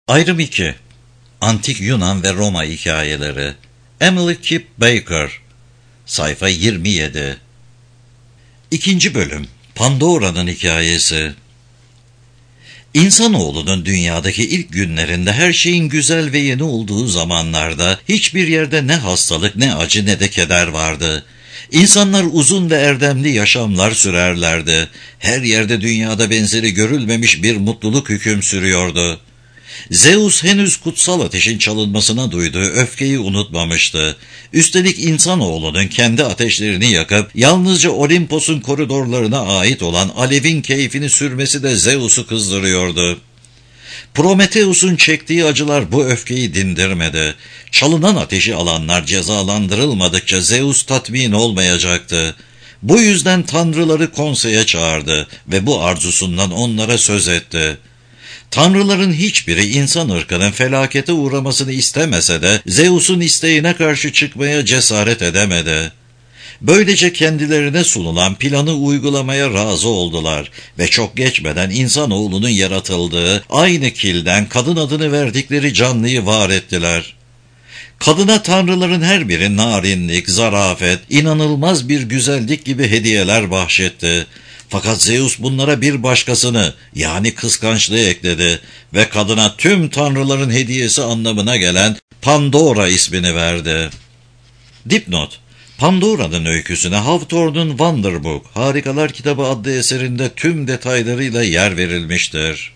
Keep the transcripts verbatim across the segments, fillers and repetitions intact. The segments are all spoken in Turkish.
Ayrım iki. Antik Yunan ve Roma hikayeleri. Emily Kip Baker. Sayfa yirmi yedi. İkinci bölüm. Pandora'nın hikayesi. İnsanoğlunun dünyadaki ilk günlerinde her şeyin güzel ve yeni olduğu zamanlarda hiçbir yerde ne hastalık, ne acı, ne de keder vardı. İnsanlar uzun ve erdemli yaşamlar sürerlerdi. Her yerde dünyada benzeri görülmemiş bir mutluluk hüküm sürüyordu. Zeus henüz kutsal ateşin çalınmasına duyduğu öfkeyi unutmamıştı. Üstelik insanoğlunun kendi ateşlerini yakıp yalnızca Olimpos'un koridorlarına ait olan alevin keyfini sürmesi de Zeus'u kızdırıyordu. Prometheus'un çektiği acılar bu öfkeyi dindirmedi. Çalınan ateşi alanlar cezalandırılmadıkça Zeus tatmin olmayacaktı. Bu yüzden tanrıları konseye çağırdı ve bu arzusundan onlara söz etti. Tanrıların hiçbiri insan ırkının felakete uğramasını istemese de Zeus'un isteğine karşı çıkmaya cesaret edemedi. Böylece kendilerine sunulan planı uygulamaya razı oldular ve çok geçmeden insanoğlunun yaratıldığı aynı kilden kadın adını verdikleri canlıyı var ettiler. Kadına tanrıların her biri narinlik, zarafet, inanılmaz bir güzellik gibi hediyeler bahşetti. Fakat Zeus bunlara bir başkasını, yani kıskançlığı ekledi ve kadına tüm tanrıların hediyesi anlamına gelen Pandora ismini verdi. Dipnot: Pandora'nın öyküsüne Hawthorne'un Wonder Book, Harikalar Kitabı adlı eserinde tüm detaylarıyla yer verilmiştir.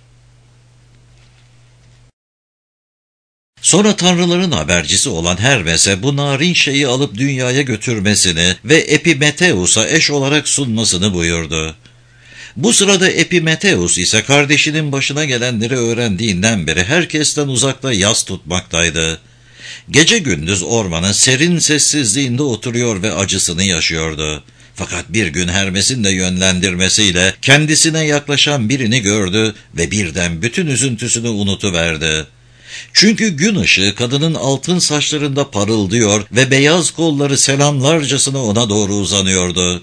Sonra tanrıların habercisi olan Hermes'e bu narin şeyi alıp dünyaya götürmesini ve Epimetheus'a eş olarak sunmasını buyurdu. Bu sırada Epimetheus ise kardeşinin başına gelenleri öğrendiğinden beri herkesten uzakta yas tutmaktaydı. Gece gündüz ormanın serin sessizliğinde oturuyor ve acısını yaşıyordu. Fakat bir gün Hermes'in de yönlendirmesiyle kendisine yaklaşan birini gördü ve birden bütün üzüntüsünü unutuverdi. Çünkü gün ışığı kadının altın saçlarında parıldıyor ve beyaz kolları selamlarcasına ona doğru uzanıyordu.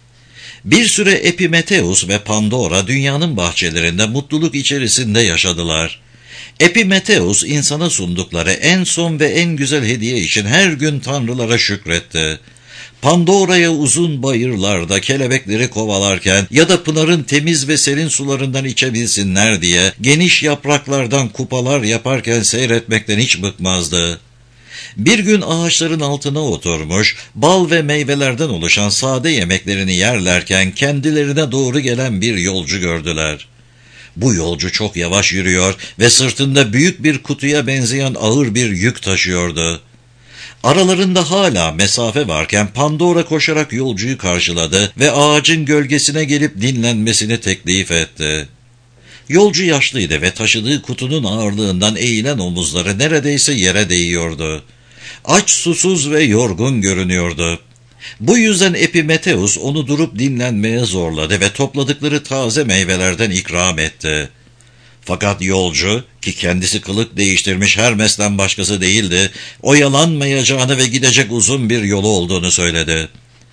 Bir süre Epimetheus ve Pandora dünyanın bahçelerinde mutluluk içerisinde yaşadılar. Epimetheus insana sundukları en son ve en güzel hediye için her gün tanrılara şükretti. Pandora'ya uzun bayırlarda kelebekleri kovalarken ya da pınarın temiz ve serin sularından içebilsinler diye geniş yapraklardan kupalar yaparken seyretmekten hiç bıkmazdı. Bir gün ağaçların altına oturmuş, bal ve meyvelerden oluşan sade yemeklerini yerlerken kendilerine doğru gelen bir yolcu gördüler. Bu yolcu çok yavaş yürüyor ve sırtında büyük bir kutuya benzeyen ağır bir yük taşıyordu. Aralarında hala mesafe varken Pandora koşarak yolcuyu karşıladı ve ağacın gölgesine gelip dinlenmesini teklif etti. Yolcu yaşlıydı ve taşıdığı kutunun ağırlığından eğilen omuzları neredeyse yere değiyordu. Aç, susuz ve yorgun görünüyordu. Bu yüzden Epimetheus onu durup dinlenmeye zorladı ve topladıkları taze meyvelerden ikram etti. Fakat yolcu, ki kendisi kılık değiştirmiş Hermes'ten başkası değildi, oyalanmayacağını ve gidecek uzun bir yolu olduğunu söyledi.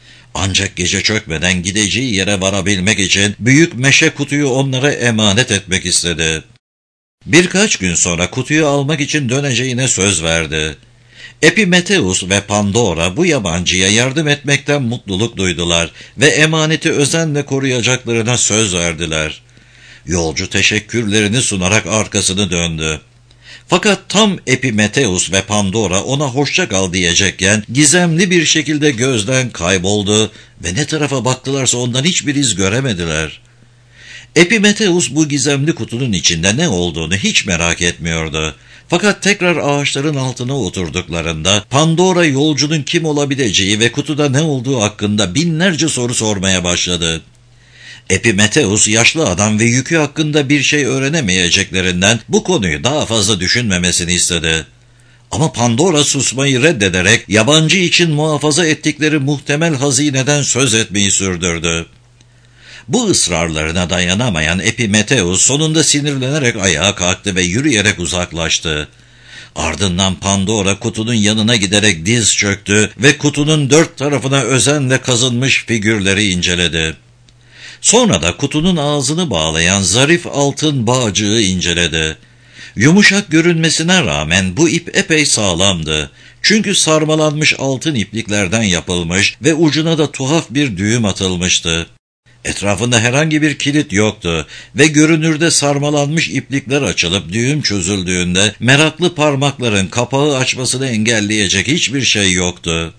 Ancak gece çökmeden gideceği yere varabilmek için büyük meşe kutuyu onlara emanet etmek istedi. Birkaç gün sonra kutuyu almak için döneceğine söz verdi. Epimetheus ve Pandora bu yabancıya yardım etmekten mutluluk duydular ve emaneti özenle koruyacaklarına söz verdiler. Yolcu teşekkürlerini sunarak arkasını döndü. Fakat tam Epimetheus ve Pandora ona hoşça kal diyecekken gizemli bir şekilde gözden kayboldu ve ne tarafa baktılarsa ondan hiçbir iz göremediler. Epimetheus bu gizemli kutunun içinde ne olduğunu hiç merak etmiyordu. Fakat tekrar ağaçların altına oturduklarında Pandora yolcunun kim olabileceği ve kutuda ne olduğu hakkında binlerce soru sormaya başladı. Epimetheus yaşlı adam ve yükü hakkında bir şey öğrenemeyeceklerinden bu konuyu daha fazla düşünmemesini istedi. Ama Pandora susmayı reddederek yabancı için muhafaza ettikleri muhtemel hazineden söz etmeyi sürdürdü. Bu ısrarlarına dayanamayan Epimetheus sonunda sinirlenerek ayağa kalktı ve yürüyerek uzaklaştı. Ardından Pandora kutunun yanına giderek diz çöktü ve kutunun dört tarafına özenle kazınmış figürleri inceledi. Sonra da kutunun ağzını bağlayan zarif altın bağcığı inceledi. Yumuşak görünmesine rağmen bu ip epey sağlamdı. Çünkü sarmalanmış altın ipliklerden yapılmış ve ucuna da tuhaf bir düğüm atılmıştı. Etrafında herhangi bir kilit yoktu ve görünürde sarmalanmış iplikler açılıp düğüm çözüldüğünde meraklı parmakların kapağı açmasını engelleyecek hiçbir şey yoktu.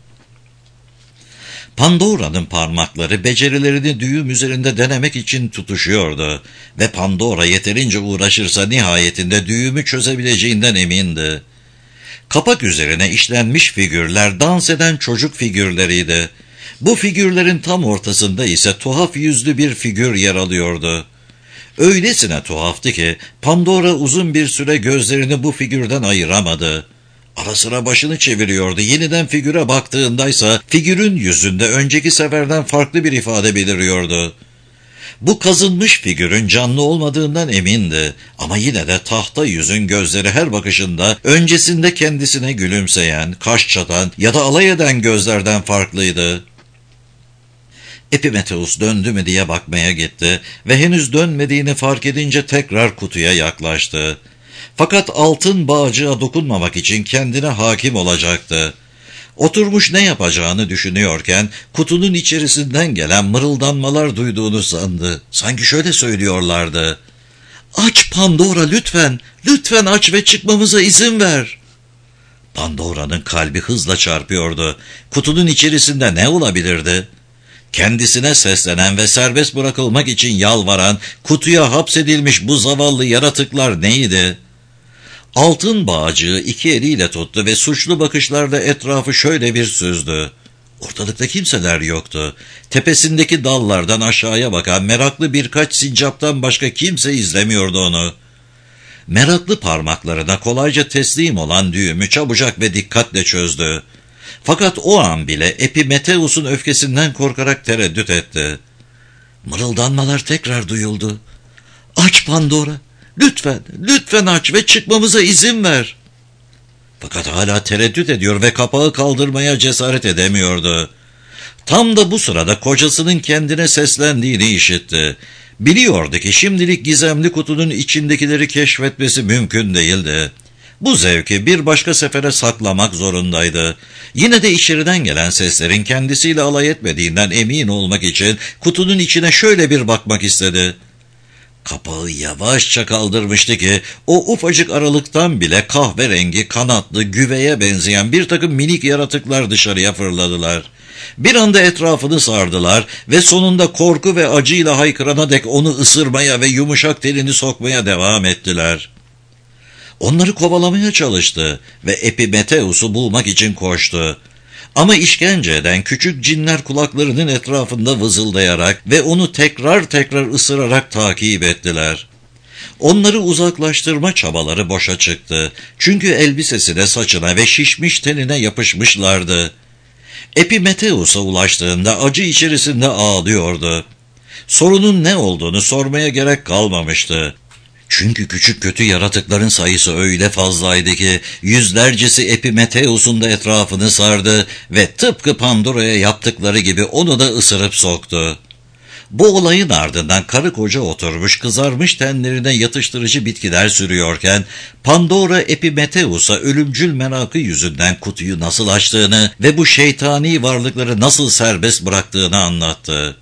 Pandora'nın parmakları becerilerini düğüm üzerinde denemek için tutuşuyordu ve Pandora yeterince uğraşırsa nihayetinde düğümü çözebileceğinden emindi. Kapak üzerine işlenmiş figürler dans eden çocuk figürleriydi. Bu figürlerin tam ortasında ise tuhaf yüzlü bir figür yer alıyordu. Öylesine tuhaftı ki Pandora uzun bir süre gözlerini bu figürden ayıramadı. Ara sıra başını çeviriyordu. Yeniden figüre baktığındaysa figürün yüzünde önceki seferden farklı bir ifade beliriyordu. Bu kazınmış figürün canlı olmadığından emindi ama yine de tahta yüzün gözleri her bakışında öncesinde kendisine gülümseyen, kaş çatan ya da alay eden gözlerden farklıydı. Epimetheus döndü mü diye bakmaya gitti ve henüz dönmediğini fark edince tekrar kutuya yaklaştı. Fakat altın bağcığa dokunmamak için kendine hakim olacaktı. Oturmuş ne yapacağını düşünüyorken kutunun içerisinden gelen mırıldanmalar duyduğunu sandı. Sanki şöyle söylüyorlardı: "Aç Pandora lütfen, lütfen aç ve çıkmamıza izin ver." Pandora'nın kalbi hızla çarpıyordu. Kutunun içerisinde ne olabilirdi? Kendisine seslenen ve serbest bırakılmak için yalvaran, kutuya hapsedilmiş bu zavallı yaratıklar neydi? Altın bağcığı iki eliyle tuttu ve suçlu bakışlarla etrafı şöyle bir süzdü. Ortalıkta kimseler yoktu. Tepesindeki dallardan aşağıya bakan meraklı birkaç sincaptan başka kimse izlemiyordu onu. Meraklı parmaklarına kolayca teslim olan düğümü çabucak ve dikkatle çözdü. Fakat o an bile Epimetheus'un öfkesinden korkarak tereddüt etti. Mırıldanmalar tekrar duyuldu. "Aç Pandora! Lütfen, lütfen aç ve çıkmamıza izin ver." Fakat hala tereddüt ediyor ve kapağı kaldırmaya cesaret edemiyordu. Tam da bu sırada kocasının kendine seslendiğini işitti. Biliyordu ki şimdilik gizemli kutunun içindekileri keşfetmesi mümkün değildi. Bu zevki bir başka sefere saklamak zorundaydı. Yine de içeriden gelen seslerin kendisiyle alay etmediğinden emin olmak için kutunun içine şöyle bir bakmak istedi. Kapağı yavaşça kaldırmıştı ki o ufacık aralıktan bile kahverengi, kanatlı, güveye benzeyen bir takım minik yaratıklar dışarıya fırladılar. Bir anda etrafını sardılar ve sonunda korku ve acıyla haykırana dek onu ısırmaya ve yumuşak telini sokmaya devam ettiler. Onları kovalamaya çalıştı ve Epimetheus'u bulmak için koştu. Ama işkence eden küçük cinler kulaklarının etrafında vızıldayarak ve onu tekrar tekrar ısırarak takip ettiler. Onları uzaklaştırma çabaları boşa çıktı. Çünkü elbisesine, saçına ve şişmiş tenine yapışmışlardı. Epimetheus'a ulaştığında acı içerisinde ağlıyordu. Sorunun ne olduğunu sormaya gerek kalmamıştı. Çünkü küçük kötü yaratıkların sayısı öyle fazlaydı ki yüzlercesi Epimetheus'un da etrafını sardı ve tıpkı Pandora'ya yaptıkları gibi onu da ısırıp soktu. Bu olayın ardından karı koca oturmuş kızarmış tenlerine yatıştırıcı bitkiler sürüyorken Pandora Epimetheus'a ölümcül merakı yüzünden kutuyu nasıl açtığını ve bu şeytani varlıkları nasıl serbest bıraktığını anlattı.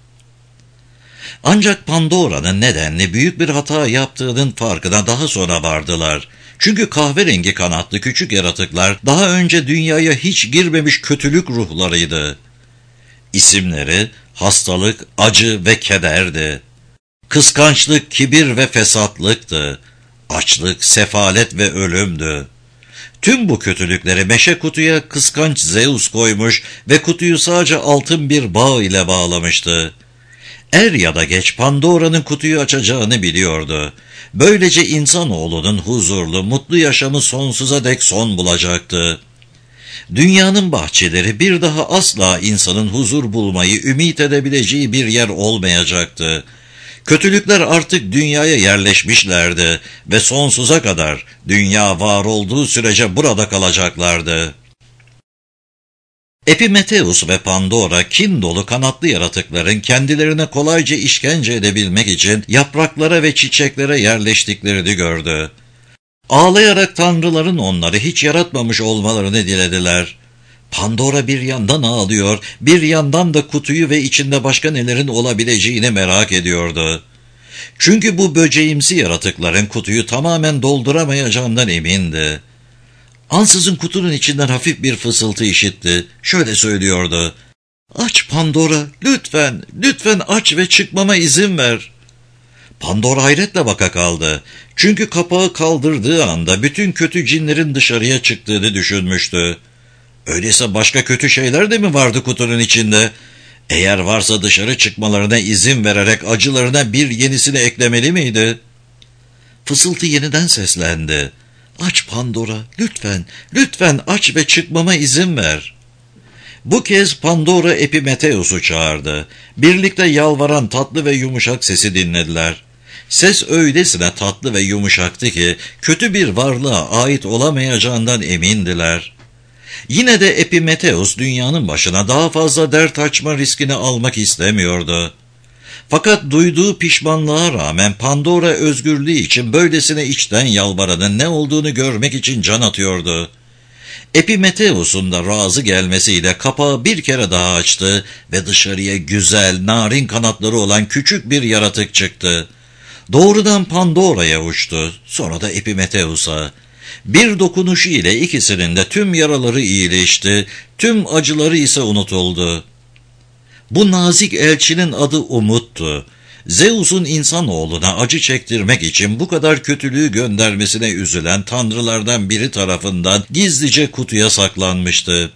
Ancak Pandora'nın nedenli büyük bir hata yaptığının farkına daha sonra vardılar. Çünkü kahverengi kanatlı küçük yaratıklar daha önce dünyaya hiç girmemiş kötülük ruhlarıydı. İsimleri hastalık, acı ve kederdi. Kıskançlık, kibir ve fesatlıktı. Açlık, sefalet ve ölümdü. Tüm bu kötülükleri meşe kutuya kıskanç Zeus koymuş ve kutuyu sadece altın bir bağ ile bağlamıştı. Er ya da geç Pandora'nın kutuyu açacağını biliyordu. Böylece insanoğlunun huzurlu, mutlu yaşamı sonsuza dek son bulacaktı. Dünyanın bahçeleri bir daha asla insanın huzur bulmayı ümit edebileceği bir yer olmayacaktı. Kötülükler artık dünyaya yerleşmişlerdi ve sonsuza kadar dünya var olduğu sürece burada kalacaklardı. Epimetheus ve Pandora kin dolu kanatlı yaratıkların kendilerine kolayca işkence edebilmek için yapraklara ve çiçeklere yerleştiklerini gördü. Ağlayarak tanrıların onları hiç yaratmamış olmalarını dilediler. Pandora bir yandan ağlıyor, bir yandan da kutuyu ve içinde başka nelerin olabileceğini merak ediyordu. Çünkü bu böceğimsi yaratıkların kutuyu tamamen dolduramayacağından emindi. Ansızın kutunun içinden hafif bir fısıltı işitti. Şöyle söylüyordu: "Aç Pandora, lütfen, lütfen aç ve çıkmama izin ver." Pandora hayretle baka kaldı. Çünkü kapağı kaldırdığı anda bütün kötü cinlerin dışarıya çıktığını düşünmüştü. Öyleyse başka kötü şeyler de mi vardı kutunun içinde? Eğer varsa dışarı çıkmalarına izin vererek acılarına bir yenisini eklemeli miydi? Fısıltı yeniden seslendi: "Aç Pandora, lütfen, lütfen aç ve çıkmama izin ver." Bu kez Pandora Epimetheus'u çağırdı. Birlikte yalvaran tatlı ve yumuşak sesi dinlediler. Ses öylesine tatlı ve yumuşaktı ki kötü bir varlığa ait olamayacağından emindiler. Yine de Epimetheus dünyanın başına daha fazla dert açma riskini almak istemiyordu. Fakat duyduğu pişmanlığa rağmen Pandora özgürlüğü için böylesine içten yalvaranın ne olduğunu görmek için can atıyordu. Epimetheus'un da razı gelmesiyle kapağı bir kere daha açtı ve dışarıya güzel, narin kanatları olan küçük bir yaratık çıktı. Doğrudan Pandora'ya uçtu, sonra da Epimetheus'a. Bir dokunuşu ile ikisinin de tüm yaraları iyileşti, tüm acıları ise unutuldu. Bu nazik elçinin adı Umut'tu. Zeus'un insanoğluna acı çektirmek için bu kadar kötülüğü göndermesine üzülen tanrılardan biri tarafından gizlice kutuya saklanmıştı.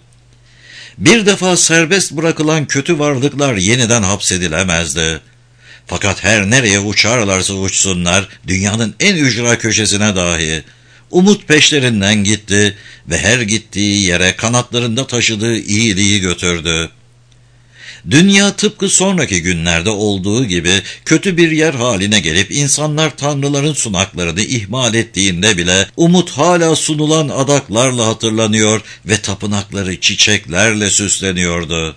Bir defa serbest bırakılan kötü varlıklar yeniden hapsedilemezdi. Fakat her nereye uçarlarsa uçsunlar, dünyanın en ücra köşesine dahi, Umut peşlerinden gitti ve her gittiği yere kanatlarında taşıdığı iyiliği götürdü. Dünya tıpkı sonraki günlerde olduğu gibi kötü bir yer haline gelip insanlar tanrıların sunaklarını ihmal ettiğinde bile Umut hala sunulan adaklarla hatırlanıyor ve tapınakları çiçeklerle süsleniyordu.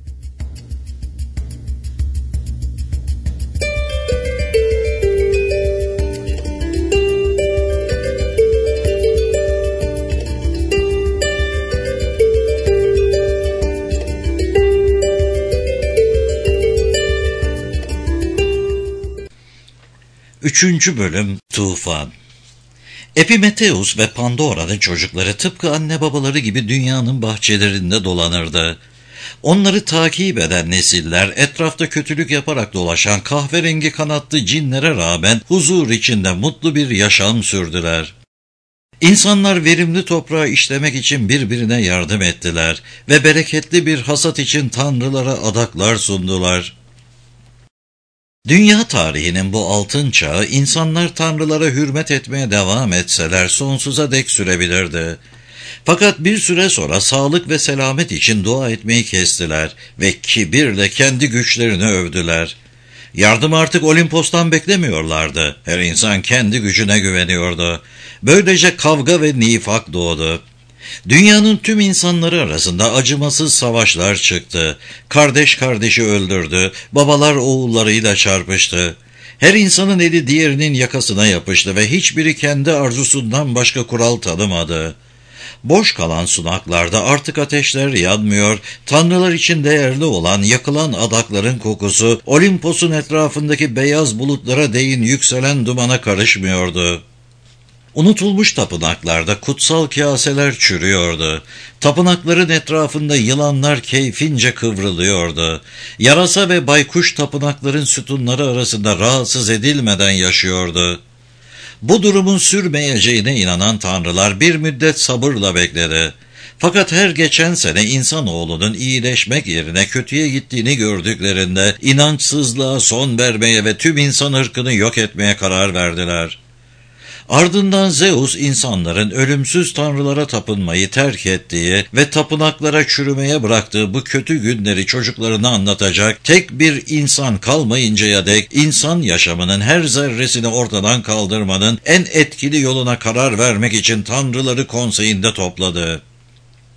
Üçüncü bölüm Tufan. Epimetheus ve Pandora'nın çocukları tıpkı anne babaları gibi dünyanın bahçelerinde dolanırdı. Onları takip eden nesiller etrafta kötülük yaparak dolaşan kahverengi kanatlı cinlere rağmen huzur içinde mutlu bir yaşam sürdüler. İnsanlar verimli toprağı işlemek için birbirine yardım ettiler ve bereketli bir hasat için tanrılara adaklar sundular. Dünya tarihinin bu altın çağı insanlar tanrılara hürmet etmeye devam etseler sonsuza dek sürebilirdi. Fakat bir süre sonra sağlık ve selamet için dua etmeyi kestiler ve kibirle kendi güçlerini övdüler. Yardım artık Olimpos'tan beklemiyorlardı. Her insan kendi gücüne güveniyordu. Böylece kavga ve nifak doğdu. Dünyanın tüm insanları arasında acımasız savaşlar çıktı. Kardeş kardeşi öldürdü, babalar oğullarıyla çarpıştı. Her insanın eli diğerinin yakasına yapıştı ve hiçbiri kendi arzusundan başka kural tanımadı. Boş kalan sunaklarda artık ateşler yanmıyor, tanrılar için değerli olan yakılan adakların kokusu Olimpos'un etrafındaki beyaz bulutlara değin yükselen dumana karışmıyordu. Unutulmuş tapınaklarda kutsal kaseler çürüyordu. Tapınakların etrafında yılanlar keyfince kıvrılıyordu. Yarasa ve baykuş tapınakların sütunları arasında rahatsız edilmeden yaşıyordu. Bu durumun sürmeyeceğine inanan tanrılar bir müddet sabırla bekledi. Fakat her geçen sene insanoğlunun iyileşmek yerine kötüye gittiğini gördüklerinde inançsızlığa son vermeye ve tüm insan ırkını yok etmeye karar verdiler. Ardından Zeus insanların ölümsüz tanrılara tapınmayı terk ettiği ve tapınaklara çürümeye bıraktığı bu kötü günleri çocuklarına anlatacak tek bir insan kalmayıncaya dek insan yaşamının her zerresini ortadan kaldırmanın en etkili yoluna karar vermek için tanrıları konseyinde topladı.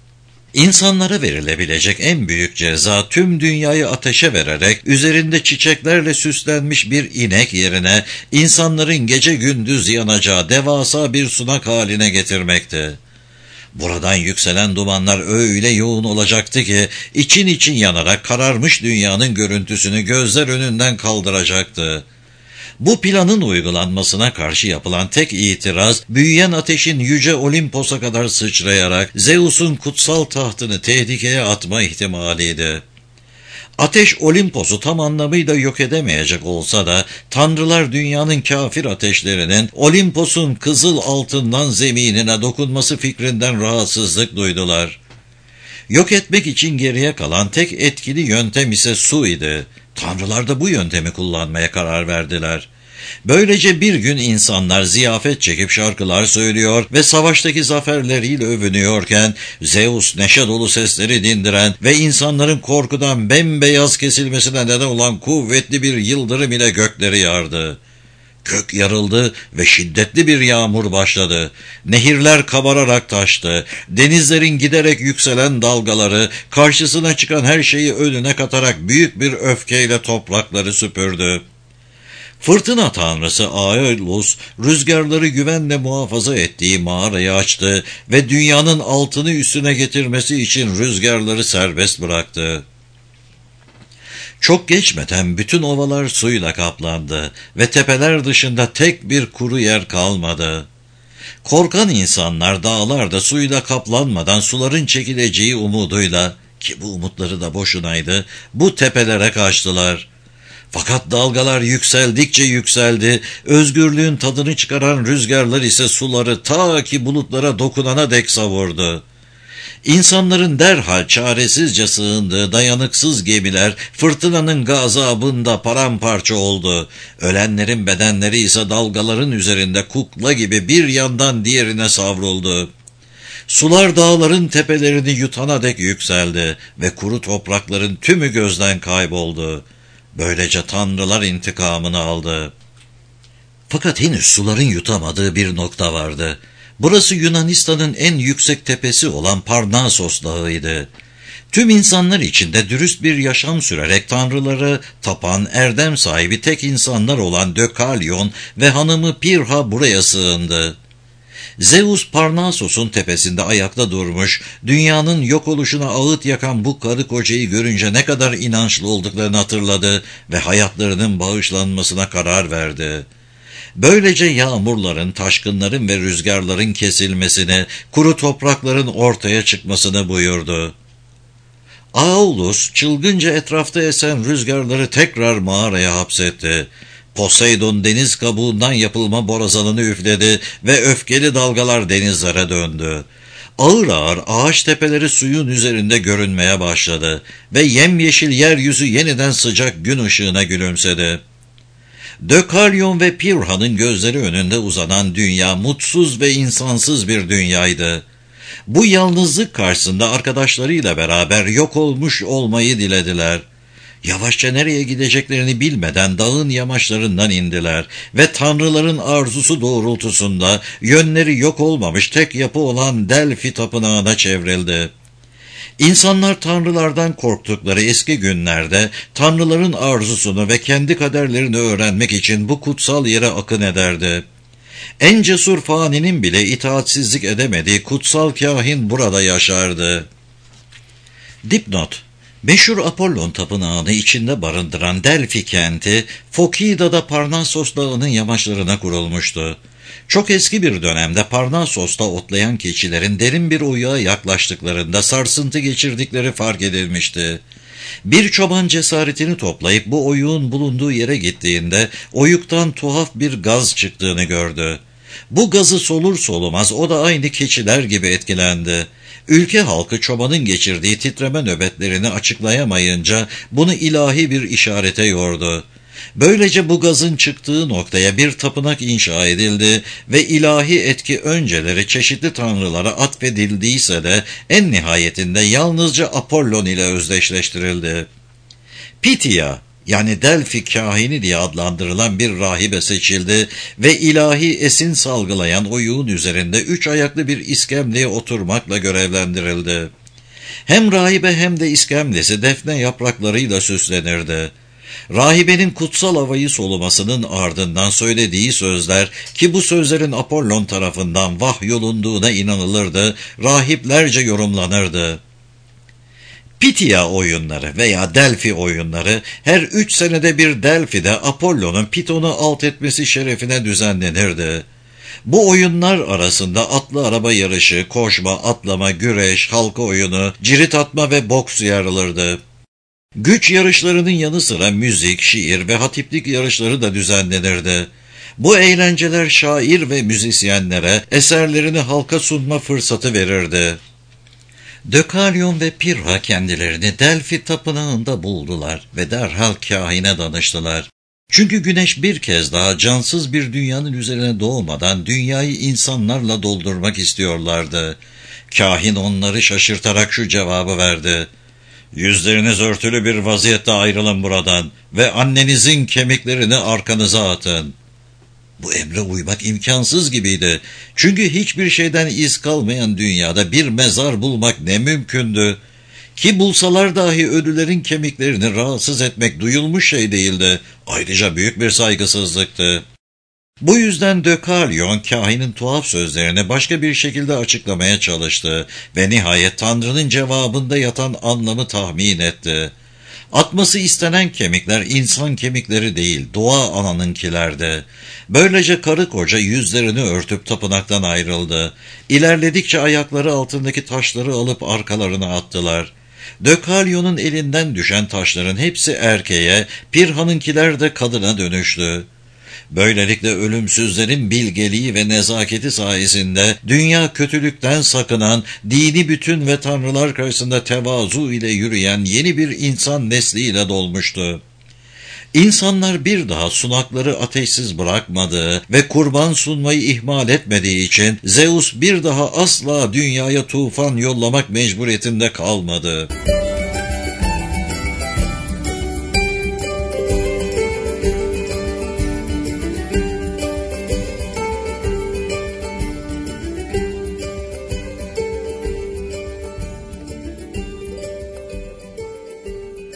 İnsanlara verilebilecek en büyük ceza tüm dünyayı ateşe vererek üzerinde çiçeklerle süslenmiş bir inek yerine insanların gece gündüz yanacağı devasa bir sunak haline getirmekti. Buradan yükselen dumanlar öyle yoğun olacaktı ki için için yanarak kararmış dünyanın görüntüsünü gözler önünden kaldıracaktı. Bu planın uygulanmasına karşı yapılan tek itiraz, büyüyen ateşin yüce Olimpos'a kadar sıçrayarak Zeus'un kutsal tahtını tehlikeye atma ihtimaliydi. Ateş Olimpos'u tam anlamıyla yok edemeyecek olsa da, tanrılar dünyanın kafir ateşlerinin Olimpos'un kızıl altından zeminine dokunması fikrinden rahatsızlık duydular. Yok etmek için geriye kalan tek etkili yöntem ise su idi. Tanrılar da bu yöntemi kullanmaya karar verdiler. Böylece bir gün insanlar ziyafet çekip şarkılar söylüyor ve savaştaki zaferleriyle övünüyorken, Zeus neşe dolu sesleri dindiren ve insanların korkudan bembeyaz kesilmesine neden olan kuvvetli bir yıldırım ile gökleri yardı. Gök yarıldı ve şiddetli bir yağmur başladı. Nehirler kabararak taştı. Denizlerin giderek yükselen dalgaları, karşısına çıkan her şeyi önüne katarak büyük bir öfkeyle toprakları süpürdü. Fırtına tanrısı Aeolus, rüzgarları güvenle muhafaza ettiği mağarayı açtı ve dünyanın altını üstüne getirmesi için rüzgarları serbest bıraktı. Çok geçmeden bütün ovalar suyla kaplandı ve tepeler dışında tek bir kuru yer kalmadı. Korkan insanlar dağlarda suyla kaplanmadan suların çekileceği umuduyla, ki bu umutları da boşunaydı, bu tepelere kaçtılar. Fakat dalgalar yükseldikçe yükseldi, özgürlüğün tadını çıkaran rüzgarlar ise suları ta ki bulutlara dokunana dek savurdu. İnsanların derhal çaresizce sığındığı dayanıksız gemiler fırtınanın gazabında paramparça oldu. Ölenlerin bedenleri ise dalgaların üzerinde kukla gibi bir yandan diğerine savruldu. Sular dağların tepelerini yutana dek yükseldi ve kuru toprakların tümü gözden kayboldu. Böylece tanrılar intikamını aldı. Fakat henüz suların yutamadığı bir nokta vardı. Burası Yunanistan'ın en yüksek tepesi olan Parnassos Dağı'ydı. Tüm insanlar içinde dürüst bir yaşam sürerek tanrıları tapan erdem sahibi tek insanlar olan Dökalyon ve hanımı Pirha buraya sığındı. Zeus Parnassos'un tepesinde ayakta durmuş, dünyanın yok oluşuna ağıt yakan bu karı kocayı görünce ne kadar inançlı olduklarını hatırladı ve hayatlarının bağışlanmasına karar verdi. Böylece yağmurların, taşkınların ve rüzgarların kesilmesini, kuru toprakların ortaya çıkmasını buyurdu. Aeolus çılgınca etrafta esen rüzgarları tekrar mağaraya hapsetti. Poseidon deniz kabuğundan yapılma borazanını üfledi ve öfkeli dalgalar denizlere döndü. Ağır ağır ağaç tepeleri suyun üzerinde görünmeye başladı ve yemyeşil yeryüzü yeniden sıcak gün ışığına gülümsedi. Dökalyon ve Pirha'nın gözleri önünde uzanan dünya mutsuz ve insansız bir dünyaydı. Bu yalnızlık karşısında arkadaşlarıyla beraber yok olmuş olmayı dilediler. Yavaşça nereye gideceklerini bilmeden dağın yamaçlarından indiler ve tanrıların arzusu doğrultusunda yönleri yok olmamış tek yapı olan Delfi tapınağına çevrildi. İnsanlar tanrılardan korktukları eski günlerde tanrıların arzusunu ve kendi kaderlerini öğrenmek için bu kutsal yere akın ederdi. En cesur faninin bile itaatsizlik edemediği kutsal kahin burada yaşardı. Dipnot: Meşhur Apollon tapınağını içinde barındıran Delfi kenti, Fokida'da Parnassos Dağı'nın yamaçlarına kurulmuştu. Çok eski bir dönemde Parnassos'ta otlayan keçilerin derin bir oyuğa yaklaştıklarında sarsıntı geçirdikleri fark edilmişti. Bir çoban cesaretini toplayıp bu oyuğun bulunduğu yere gittiğinde oyuktan tuhaf bir gaz çıktığını gördü. Bu gazı solur solumaz o da aynı keçiler gibi etkilendi. Ülke halkı çobanın geçirdiği titreme nöbetlerini açıklayamayınca bunu ilahi bir işarete yordu. Böylece bu gazın çıktığı noktaya bir tapınak inşa edildi ve ilahi etki önceleri çeşitli tanrılara atfedildiyse de en nihayetinde yalnızca Apollon ile özdeşleştirildi. Pitya, yani Delfi kahini diye adlandırılan bir rahibe seçildi ve ilahi esin salgılayan oyuğun üzerinde üç ayaklı bir iskemleye oturmakla görevlendirildi. Hem rahibe hem de iskemlesi defne yapraklarıyla süslenirdi. Rahibenin kutsal havayı solumasının ardından söylediği sözler ki bu sözlerin Apollon tarafından vahyolunduğuna inanılırdı, rahiplerce yorumlanırdı. Pitia oyunları veya Delphi oyunları her üç senede bir Delphi'de Apollon'un Piton'u alt etmesi şerefine düzenlenirdi. Bu oyunlar arasında atlı araba yarışı, koşma, atlama, güreş, halka oyunu, cirit atma ve boks yer alırdı. Güç yarışlarının yanı sıra müzik, şiir ve hatiplik yarışları da düzenlenirdi. Bu eğlenceler şair ve müzisyenlere eserlerini halka sunma fırsatı verirdi. Dökalyon ve Pirha kendilerini Delphi tapınağında buldular ve derhal kahine danıştılar. Çünkü güneş bir kez daha cansız bir dünyanın üzerine doğmadan dünyayı insanlarla doldurmak istiyorlardı. Kahin onları şaşırtarak şu cevabı verdi: "Yüzleriniz örtülü bir vaziyette ayrılın buradan ve annenizin kemiklerini arkanıza atın." Bu emre uymak imkansız gibiydi. Çünkü hiçbir şeyden iz kalmayan dünyada bir mezar bulmak ne mümkündü. Ki bulsalar dahi ölülerin kemiklerini rahatsız etmek duyulmuş şey değildi. Ayrıca büyük bir saygısızlıktı. Bu yüzden Dökalyon kahinin tuhaf sözlerini başka bir şekilde açıklamaya çalıştı ve nihayet Tanrı'nın cevabında yatan anlamı tahmin etti. Atması istenen kemikler insan kemikleri değil, doğa ananınkilerdi. Böylece karı koca yüzlerini örtüp tapınaktan ayrıldı. İlerledikçe ayakları altındaki taşları alıp arkalarına attılar. Dökalyon'un elinden düşen taşların hepsi erkeğe, Pirha'nınkiler de kadına dönüştü. Böylelikle ölümsüzlerin bilgeliği ve nezaketi sayesinde dünya kötülükten sakınan, dini bütün ve tanrılar karşısında tevazu ile yürüyen yeni bir insan nesliyle dolmuştu. İnsanlar bir daha sunakları ateşsiz bırakmadığı ve kurban sunmayı ihmal etmediği için Zeus bir daha asla dünyaya tufan yollamak mecburiyetinde kalmadı.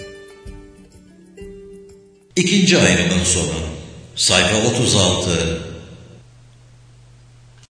İkinci ayrımın sonu. Sayfa otuz altı.